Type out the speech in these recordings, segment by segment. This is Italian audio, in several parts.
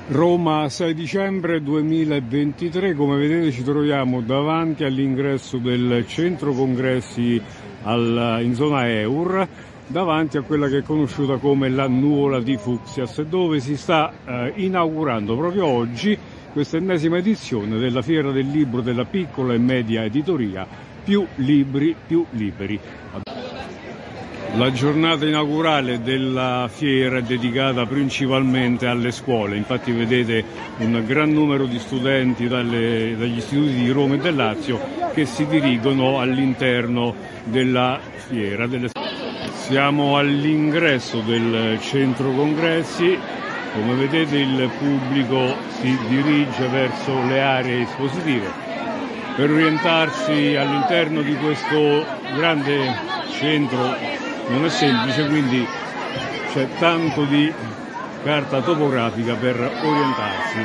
Roma, 6 dicembre 2023, come vedete ci troviamo davanti all'ingresso del centro congressi in zona Eur, davanti a quella che è conosciuta come la Nuvola di Fucsias, dove si sta inaugurando proprio oggi questa ennesima edizione della Fiera del Libro della Piccola e Media Editoria, più libri, più liberi. La giornata inaugurale della fiera è dedicata principalmente alle scuole, infatti vedete un gran numero di studenti dagli istituti di Roma e del Lazio che si dirigono all'interno della fiera. Siamo all'ingresso del centro congressi, come vedete il pubblico si dirige verso le aree espositive per orientarsi all'interno di questo grande centro. Non è semplice, quindi c'è tanto di carta topografica per orientarsi.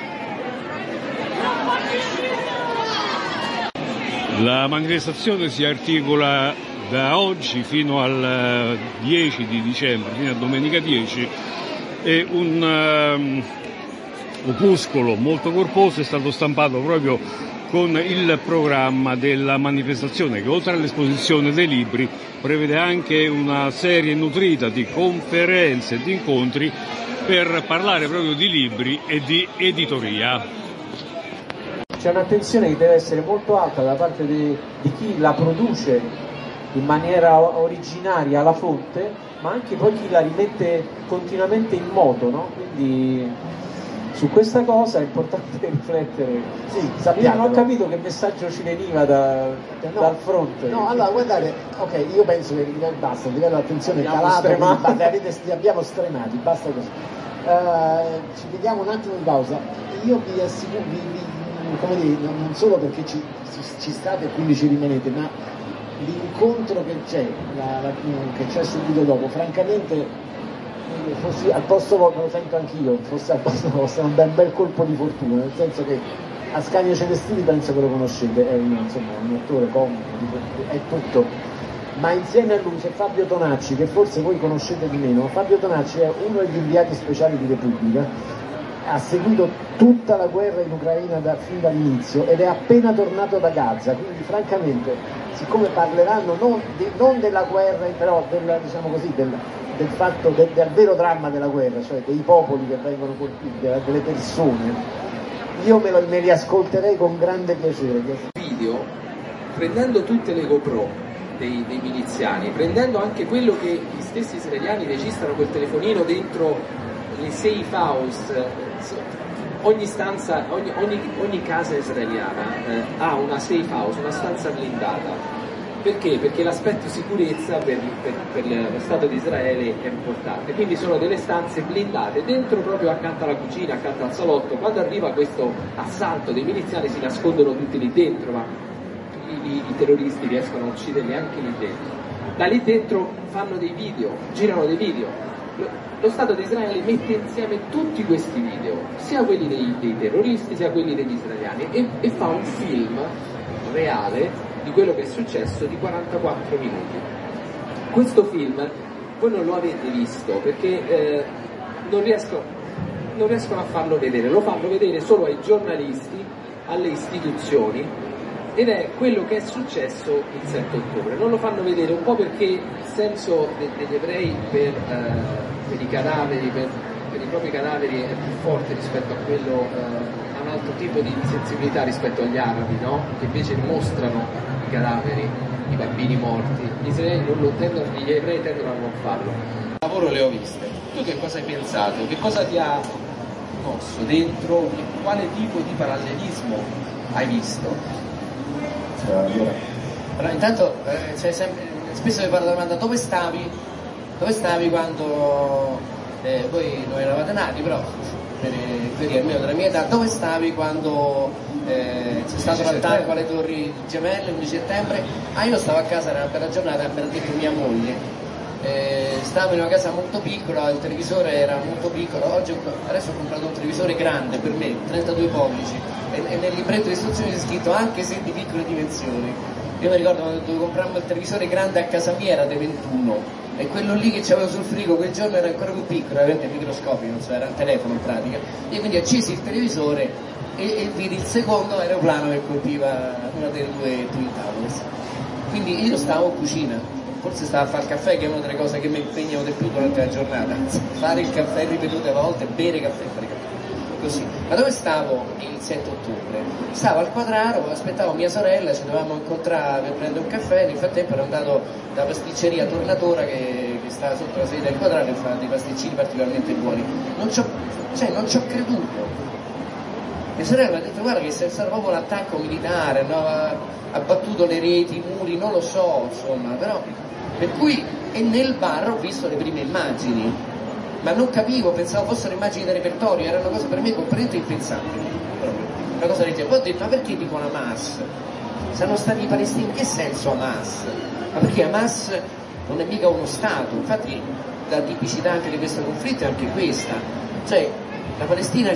La manifestazione si articola da oggi fino al 10 di dicembre, fino a domenica 10, e un opuscolo molto corposo è stato stampato proprio con il programma della manifestazione, che oltre all'esposizione dei libri prevede anche una serie nutrita di conferenze e di incontri per parlare proprio di libri e di editoria. C'è un'attenzione che deve essere molto alta da parte di chi la produce in maniera originaria alla fonte, ma anche poi chi la rimette continuamente in moto, no? Quindi su questa cosa è importante riflettere. Sì, io non ho capito che messaggio ci veniva dal fronte. No, allora guardate, ok, io penso che basta, il livello di attenzione è calato, abbiamo stremati, basta così. Ci vediamo un attimo in pausa. Io vi assicuro, come dire, non solo perché ci state e quindi ci rimanete, ma l'incontro che c'è subito dopo, francamente, fossi al posto vostro, lo sento anch'io, fosse al posto vostro è un bel colpo di fortuna, nel senso che Ascanio Celestini penso che lo conoscete, è un attore comico, è tutto, ma insieme a lui c'è Fabio Tonacci, che forse voi conoscete di meno. Fabio Tonacci è uno degli inviati speciali di Repubblica, ha seguito tutta la guerra in Ucraina fin dall'inizio ed è appena tornato da Gaza, quindi francamente, siccome parleranno non della guerra, però del fatto del vero dramma della guerra, cioè dei popoli che vengono colpiti, delle persone, io me li ascolterei con grande piacere. Video, prendendo tutte le GoPro dei miliziani, prendendo anche quello che gli stessi israeliani registrano col telefonino dentro le safe house, ogni stanza, ogni casa israeliana ha una safe house, una stanza blindata. Perché? Perché l'aspetto sicurezza per lo Stato di Israele è importante, quindi sono delle stanze blindate, dentro proprio accanto alla cucina, accanto al salotto. Quando arriva questo assalto dei miliziani si nascondono tutti lì dentro, ma i terroristi riescono a ucciderli anche lì dentro. Da lì dentro fanno dei video, girano dei video. Lo Stato di Israele mette insieme tutti questi video, sia quelli dei terroristi sia quelli degli israeliani, e fa un film reale di quello che è successo di 44 minuti. Questo film voi non lo avete visto perché non riescono a farlo vedere, lo fanno vedere solo ai giornalisti, alle istituzioni, ed è quello che è successo il 7 ottobre. Non lo fanno vedere un po' perché il senso degli ebrei per i cadaveri, per i propri cadaveri è più forte rispetto a quello, a un altro tipo di sensibilità rispetto agli arabi, no? Che invece mostrano i cadaveri, i bambini morti. Gli ebrei tendono a non farlo. Il lavoro le ho viste. Tu che cosa hai pensato? Che cosa ti ha mosso dentro? Quale tipo di parallelismo hai visto? Allora, intanto spesso mi fanno la domanda: dove stavi quando voi non eravate nati, però per almeno della mia età, dove stavi quando c'è stato l'attacco alle torri gemelle l'11 settembre? Io stavo a casa, era una bella giornata, mi ha detto mia moglie, stavo in una casa molto piccola, il televisore era molto piccolo. Adesso ho comprato un televisore grande per me, 32 pollici, e nel libretto di istruzioni c'è scritto anche se di piccole dimensioni. Io mi ricordo quando dovevo comprare il televisore grande a casa mia, era dei 21, e quello lì che c'avevo sul frigo quel giorno era ancora più piccolo, veramente microscopico, non so, era un telefono in pratica, e quindi accesi il televisore e vidi il secondo aeroplano che colpiva una delle due Twin Towers. Quindi io stavo in cucina, forse stavo a fare il caffè, che è una delle cose che mi impegnano di più durante la giornata, fare il caffè ripetute volte, bere caffè e fare caffè. Così. Ma dove stavo il 7 ottobre? Stavo al Quadraro, aspettavo mia sorella, ci dovevamo incontrare per prendere un caffè, nel frattempo ero andato da pasticceria Tornatora che sta sotto la sede del Quadraro e fa dei pasticcini particolarmente buoni. Non ci ho creduto. Mia sorella ha detto guarda che c'è stato proprio l'attacco militare, no? Ha battuto le reti, i muri, non lo so, insomma, però. Per cui, e nel bar ho visto le prime immagini, ma non capivo, pensavo fossero immagini da repertorio, era una cosa per me completamente impensabile. Proprio. Una cosa del genere. Poi ho detto, ma perché dicono Hamas? Saranno stati i palestinesi, in che senso Hamas? Ma perché Hamas non è mica uno Stato, infatti la tipicità anche di questo conflitto è anche questa, cioè la Palestina.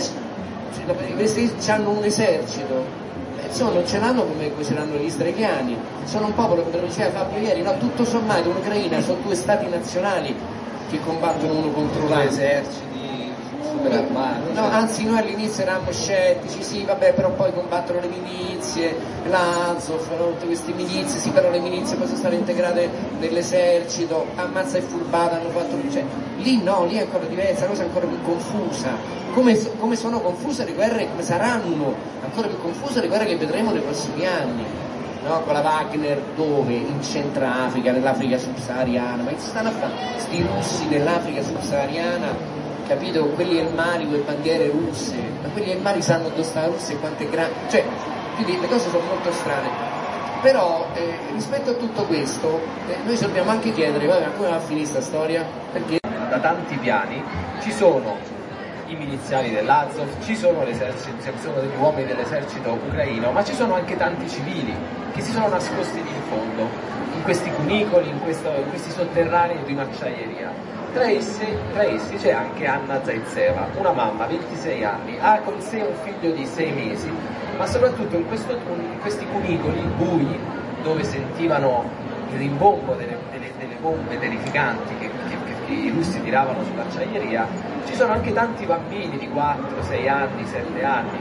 I palestinesi hanno un esercito, insomma non ce l'hanno come ce l'hanno gli israeliani, sono un popolo, come lo diceva Fabio ieri, no, tutto sommato in Ucraina sono due stati nazionali che combattono uno contro l'altro. Eserciti super armati. No, anzi noi all'inizio eravamo scettici, sì vabbè, però poi combattono le milizie, l'Azov, tutte queste milizie, sì però le milizie poi sono state integrate nell'esercito, ammazza e furbata, hanno fatto, cioè, lì no, lì è ancora diversa, la cosa è ancora più confusa. Come sono confuse le guerre, come saranno ancora più confuse le guerre che vedremo nei prossimi anni, no? Con la Wagner dove? In Centrafrica, nell'Africa subsahariana, ma che stanno a fare? Sti russi nell'Africa subsahariana, capito? Quelli del Mali con le bandiere russe, ma quelli del Mali sanno dove sta la Russia e quanto è grande, cioè, quindi le cose sono molto strane. Però rispetto a tutto questo noi ci dobbiamo anche chiedere, vabbè, come va a finire sta storia? Perché da tanti piani ci sono i miliziani dell'Azov, ci sono degli uomini dell'esercito ucraino, ma ci sono anche tanti civili che si sono nascosti lì in fondo, in questi cunicoli, in questi sotterranei di un'acciaieria. Tra essi c'è anche Anna Zaitseva, una mamma, 26 anni, ha con sé un figlio di 6 mesi, ma soprattutto in questi cunicoli bui, dove sentivano il rimbombo delle bombe terrificanti che i russi tiravano sull'acciaieria, ci sono anche tanti bambini di 4, 6 anni, 7 anni.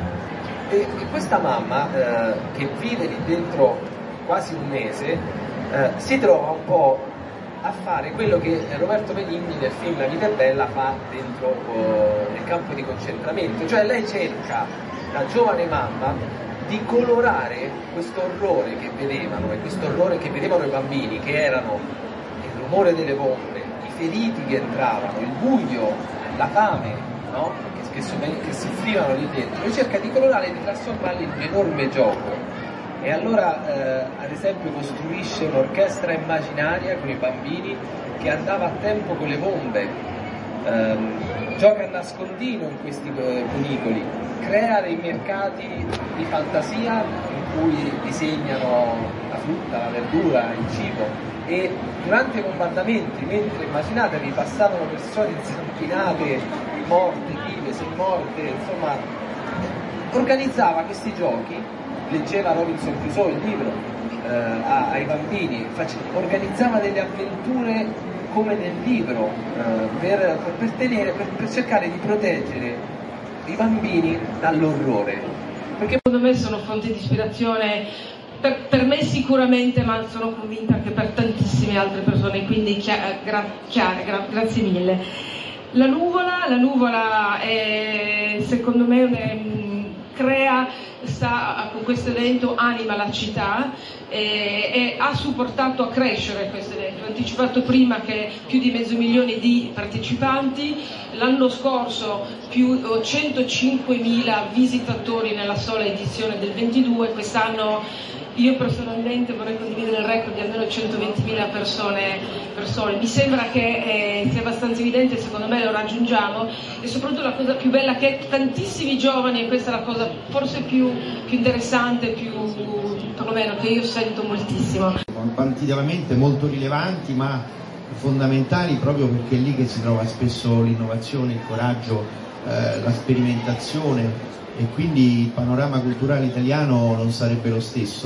E questa mamma, che vive lì dentro quasi un mese, si trova un po' a fare quello che Roberto Benigni nel film La vita è bella fa dentro nel campo di concentramento, cioè lei cerca, da giovane mamma, di colorare questo orrore che vedevano e questo orrore che vedevano i bambini, che erano il rumore delle bombe, i feriti che entravano, il buio, la fame, no? che soffrivano lì dentro, e cerca di colorare e di trasformarli in un enorme gioco. E allora ad esempio costruisce un'orchestra immaginaria con i bambini che andava a tempo con le bombe, gioca a nascondino in questi cunicoli, crea dei mercati di fantasia in cui disegnano la frutta, la verdura, il cibo, e durante i bombardamenti, mentre immaginatevi passavano persone insanguinate, morte, vive, morte, insomma, organizzava questi giochi. Leggeva Robinson Crusoe, il libro, ai bambini, organizzava delle avventure come nel libro, per cercare di proteggere i bambini dall'orrore. Perché secondo me sono fonte di ispirazione per me sicuramente, ma sono convinta anche per tantissime altre persone, quindi grazie mille. La nuvola è, secondo me, con questo evento anima la città e ha supportato a crescere questo evento. Ho anticipato prima che più di 500.000 di partecipanti, l'anno scorso più 105.000 visitatori nella sola edizione del 22, quest'anno io personalmente vorrei condividere il record di almeno 120.000 persone. Mi sembra che sia abbastanza evidente, secondo me lo raggiungiamo, e soprattutto la cosa più bella che tantissimi giovani, e questa è la cosa forse più interessante, perlomeno che io sento moltissimo. Quantitativamente molto rilevanti, ma fondamentali proprio perché è lì che si trova spesso l'innovazione, il coraggio, la sperimentazione, e quindi il panorama culturale italiano non sarebbe lo stesso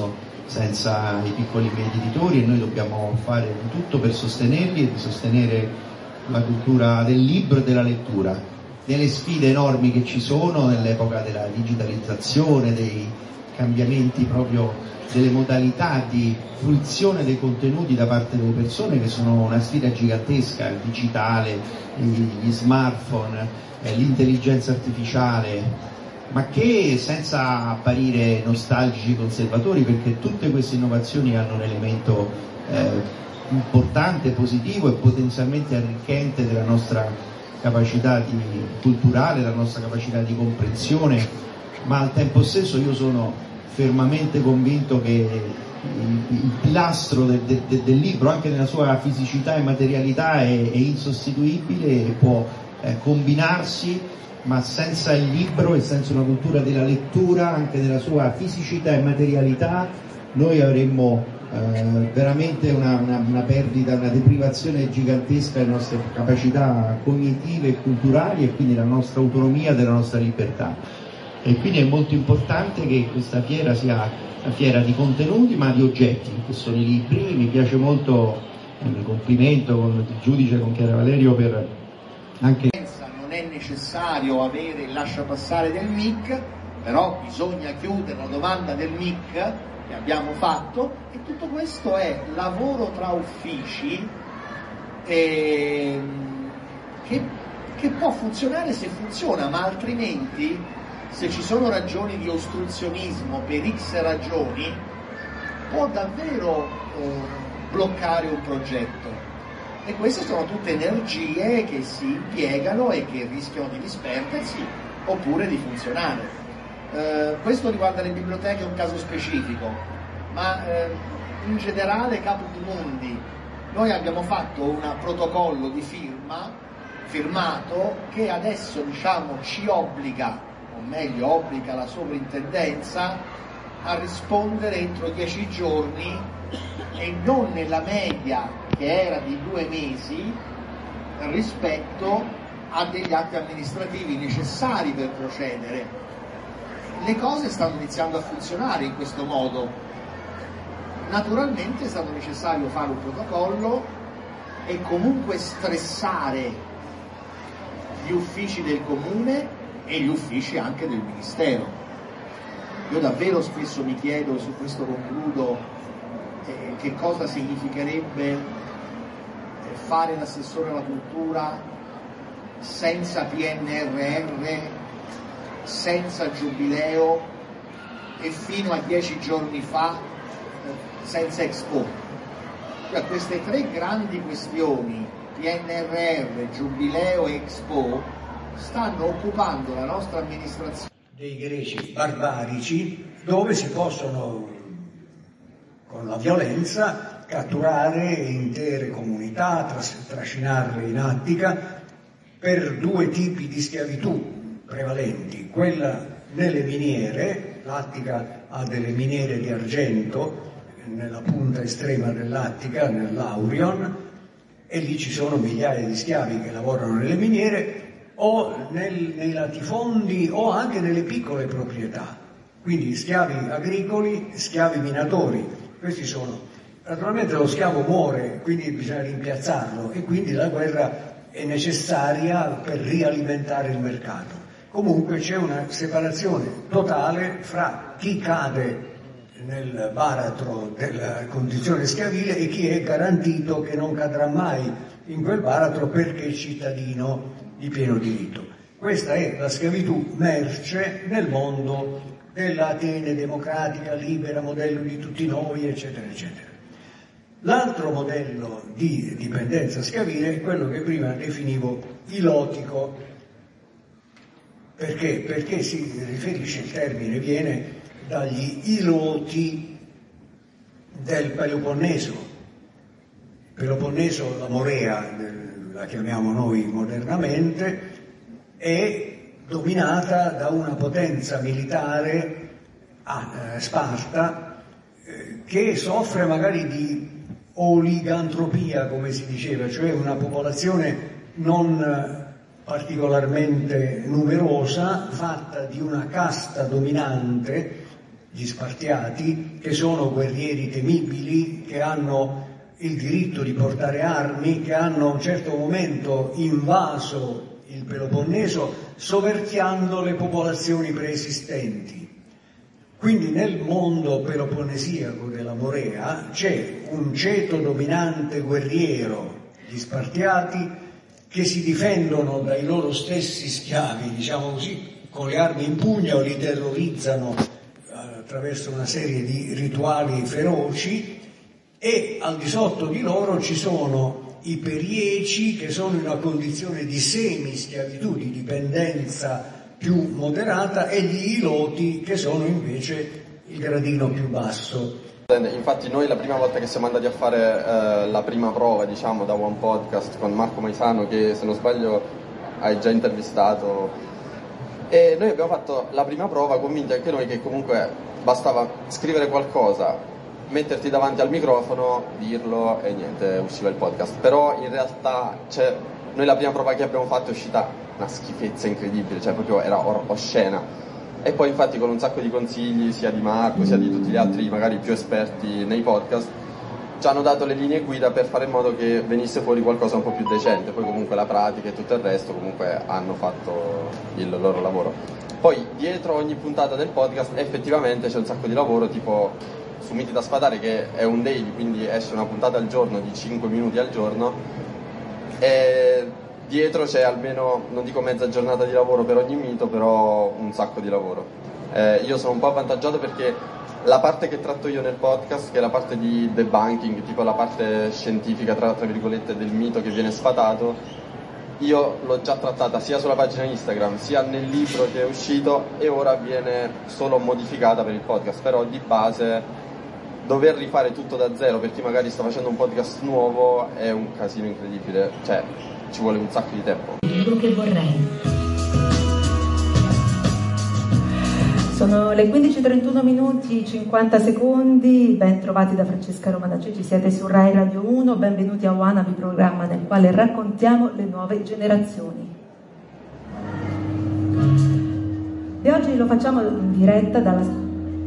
senza i piccoli e medi editori, e noi dobbiamo fare di tutto per sostenerli e di sostenere la cultura del libro e della lettura. Nelle sfide enormi che ci sono nell'epoca della digitalizzazione, dei cambiamenti proprio delle modalità di fruizione dei contenuti da parte delle persone, che sono una sfida gigantesca, il digitale, gli smartphone, l'intelligenza artificiale, ma che, senza apparire nostalgici conservatori, perché tutte queste innovazioni hanno un elemento importante, positivo e potenzialmente arricchente della nostra capacità culturale, della nostra capacità di comprensione, ma al tempo stesso io sono fermamente convinto che il pilastro del libro, anche nella sua fisicità e materialità, è insostituibile e può combinarsi, ma senza il libro e senza una cultura della lettura, anche nella sua fisicità e materialità, noi avremmo veramente una perdita, una deprivazione gigantesca delle nostre capacità cognitive e culturali, e quindi della nostra autonomia, della nostra libertà. E quindi è molto importante che questa fiera sia una fiera di contenuti, ma di oggetti, che sono i libri. Mi piace molto, mi complimento con il giudice, con Chiara Valerio, per anche... Non è necessario avere il lasciapassare del MIC, però bisogna chiudere la domanda del MIC che abbiamo fatto, e tutto questo è lavoro tra uffici che può funzionare se funziona, ma altrimenti, se ci sono ragioni di ostruzionismo per X ragioni, può davvero bloccare un progetto. E queste sono tutte energie che si impiegano e che rischiano di disperdersi oppure di funzionare. Questo riguarda le biblioteche, è un caso specifico, ma in generale, Capo di Mondi, noi abbiamo fatto un protocollo di firmato che adesso, diciamo, ci obbliga, o meglio obbliga la sovrintendenza a rispondere entro 10 giorni e non nella media che era di 2 mesi rispetto a degli atti amministrativi necessari per procedere. Le cose stanno iniziando a funzionare in questo modo. Naturalmente è stato necessario fare un protocollo e comunque stressare gli uffici del comune e gli uffici anche del Ministero. Io davvero spesso mi chiedo, su questo concludo, che cosa significherebbe fare l'assessore alla cultura senza PNRR, senza Giubileo e fino a 10 giorni fa senza Expo. Cioè, queste 3 grandi questioni, PNRR, Giubileo e Expo, stanno occupando la nostra amministrazione. Dei greci barbarici, dove si possono con la violenza catturare intere comunità, trascinarle in Attica per 2 tipi di schiavitù prevalenti: quella nelle miniere. L'Attica ha delle miniere di argento nella punta estrema dell'Attica, nell'Aurion, e lì ci sono migliaia di schiavi che lavorano nelle miniere, o nei latifondi, o anche nelle piccole proprietà, quindi schiavi agricoli, schiavi minatori. Questi sono. Naturalmente lo schiavo muore, quindi bisogna rimpiazzarlo, e quindi la guerra è necessaria per rialimentare il mercato. Comunque c'è una separazione totale fra chi cade nel baratro della condizione schiavile e chi è garantito che non cadrà mai in quel baratro perché è cittadino di pieno diritto. Questa è la schiavitù merce nel mondo dell'Atene democratica, libera, modello di tutti noi, eccetera, eccetera. L'altro modello di dipendenza schiavile è quello che prima definivo ilotico. Perché? Perché si riferisce, il termine viene dagli iloti del Peloponneso. Peloponneso, la Morea, la chiamiamo noi modernamente, è dominata da una potenza militare, Sparta, che soffre magari di oligantropia, come si diceva, cioè una popolazione non particolarmente numerosa, fatta di una casta dominante gli spartiati, che sono guerrieri temibili, che hanno il diritto di portare armi, che hanno a un certo momento invaso il Peloponneso soverchiando le popolazioni preesistenti. Quindi nel mondo peloponnesiaco della Morea c'è un ceto dominante guerriero, gli Spartiati, che si difendono dai loro stessi schiavi, diciamo così, con le armi in pugno, li terrorizzano attraverso una serie di rituali feroci, e al di sotto di loro ci sono i Perieci, che sono in una condizione di semi-schiavitù, di dipendenza più moderata, e gli Iloti, che sono invece il gradino più basso. Infatti noi la prima volta che siamo andati a fare la prima prova, diciamo, da One Podcast con Marco Maisano, che se non sbaglio hai già intervistato, e noi abbiamo fatto la prima prova convinti anche noi che comunque bastava scrivere qualcosa, metterti davanti al microfono, dirlo e niente, usciva il podcast. Però in realtà, noi la prima prova che abbiamo fatto è uscita una schifezza incredibile, cioè proprio era oscena. E poi infatti con un sacco di consigli sia di Marco sia di tutti gli altri magari più esperti nei podcast ci hanno dato le linee guida per fare in modo che venisse fuori qualcosa un po' più decente. Poi comunque la pratica e tutto il resto comunque hanno fatto il loro lavoro. Poi dietro ogni puntata del podcast effettivamente c'è un sacco di lavoro, tipo su Miti da Sfatare, che è un daily, quindi esce una puntata al giorno di 5 minuti al giorno, e dietro c'è almeno, non dico mezza giornata di lavoro per ogni mito, però un sacco di lavoro. Io sono un po' avvantaggiato perché la parte che tratto io nel podcast, che è la parte di debunking, tipo la parte scientifica tra virgolette del mito che viene sfatato, io l'ho già trattata sia sulla pagina Instagram sia nel libro che è uscito, e ora viene solo modificata per il podcast. Però di base dover rifare tutto da zero per chi magari sta facendo un podcast nuovo è un casino incredibile, cioè ci vuole un sacco di tempo. Quello che vorrei. Sono le 15:31 minuti 50 secondi, ben trovati da Francesca Romana Ceci, siete su Rai Radio 1, benvenuti a Wannabe, programma nel quale raccontiamo le nuove generazioni. E oggi lo facciamo in diretta dalla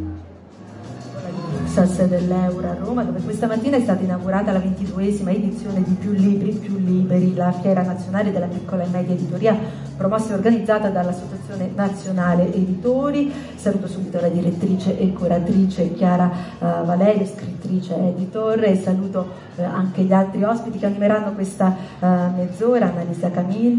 dell'Eura a Roma, dove questa mattina è stata inaugurata la 22esima edizione di Più Libri, Più Liberi, la fiera nazionale della piccola e media editoria, promossa e organizzata dall'Associazione Nazionale Editori. Saluto subito la direttrice e curatrice Chiara Valerio, scrittrice e editor, e saluto anche gli altri ospiti che animeranno questa mezz'ora: Annalisa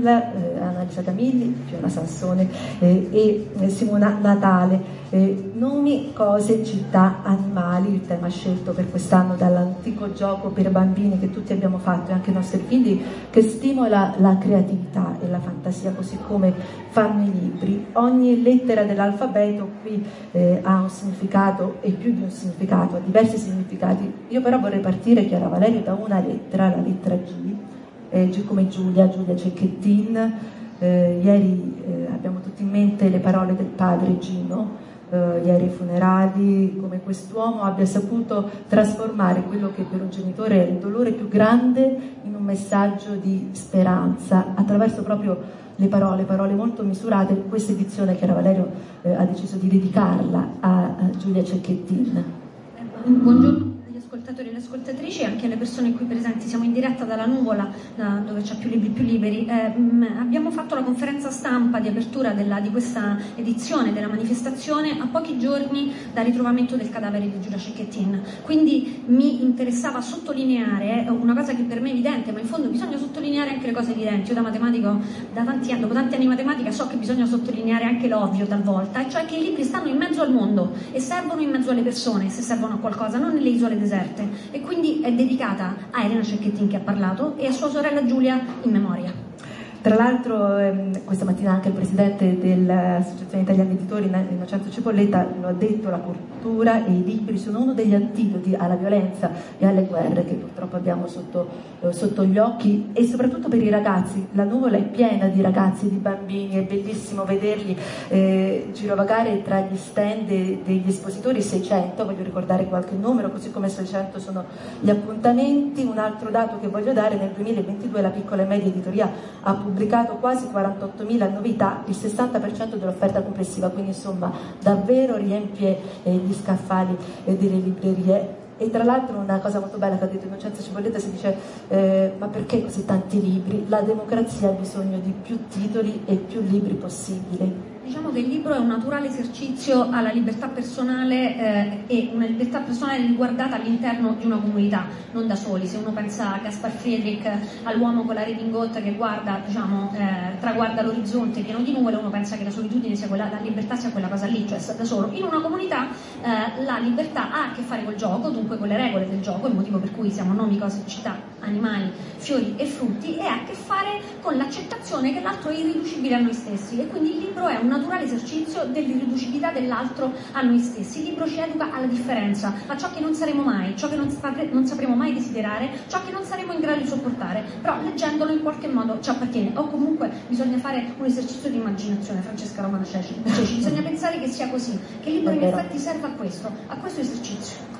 Camilli, Fiona Sansone e Simona Natale. Nomi, cose, città, animali, il tema scelto per quest'anno dall'antico gioco per bambini che tutti abbiamo fatto e anche i nostri figli, che stimola la creatività e la fantasia così come fanno i libri. Ogni lettera dell'alfabeto qui ha un significato e più di un significato, ha diversi significati. Io però vorrei partire, Chiara Valerio, da una lettera, la lettera G come Giulia Cecchettin. Ieri abbiamo tutti in mente le parole del padre Gino, ieri ai funerali, come quest'uomo abbia saputo trasformare quello che per un genitore è il dolore più grande in un messaggio di speranza attraverso proprio le parole molto misurate. Questa edizione Chiara Valerio ha deciso di dedicarla a Giulia Cecchettin. Buongiorno ascoltatori e le ascoltatrici, anche alle persone qui presenti. Siamo in diretta dalla Nuvola, dove c'è Più Libri Più Liberi. Abbiamo fatto la conferenza stampa di apertura di questa edizione della manifestazione a pochi giorni dal ritrovamento del cadavere di Giulia Cecchettin, quindi mi interessava sottolineare una cosa che per me è evidente, ma in fondo bisogna sottolineare anche le cose evidenti. Io da matematico, dopo tanti anni di matematica, so che bisogna sottolineare anche l'ovvio talvolta, cioè che i libri stanno in mezzo al mondo e servono in mezzo alle persone, se servono a qualcosa, non nelle isole deserte. E quindi è dedicata a Elena Cecchettin, che ha parlato, e a sua sorella Giulia in memoria. Tra l'altro questa mattina anche il presidente dell'Associazione Italiana Editori, Innocenzo Cipolletta, lo ha detto: la cultura e i libri sono uno degli antidoti alla violenza e alle guerre che purtroppo abbiamo sotto gli occhi, e soprattutto per i ragazzi. La Nuvola è piena di ragazzi e di bambini, è bellissimo vederli girovagare tra gli stand degli espositori. 600, voglio ricordare qualche numero, così come 600 sono gli appuntamenti. Un altro dato che voglio dare: nel 2022 la piccola e media editoria ha pubblicato quasi 48.000 novità, il 60% dell'offerta complessiva, quindi insomma davvero riempie gli scaffali delle librerie. E tra l'altro una cosa molto bella che ha detto Innocenzo Cipolletta, si dice ma perché così tanti libri? La democrazia ha bisogno di più titoli e più libri possibili. Diciamo che il libro è un naturale esercizio alla libertà personale e una libertà personale riguardata all'interno di una comunità, non da soli. Se uno pensa a Gaspar Friedrich, all'uomo con la redingote che guarda, traguarda l'orizzonte pieno di nuvole, uno pensa che la solitudine sia quella, la libertà sia quella cosa lì, cioè da solo. In una comunità la libertà ha a che fare col gioco, dunque con le regole del gioco, il motivo per cui siamo nomi, cose, città, animali, fiori e frutti, e ha a che fare con l'accettazione che l'altro è irriducibile a noi stessi, e quindi il libro è un naturale esercizio dell'irriducibilità dell'altro a noi stessi. Il libro ci educa alla differenza, a ciò che non saremo mai, ciò che non sapremo mai desiderare, ciò che non saremo in grado di sopportare, però leggendolo in qualche modo ci appartiene, o comunque bisogna fare un esercizio di immaginazione. Francesca Romana Ceci, bisogna pensare che sia così, che il libro in effetti serve a questo esercizio.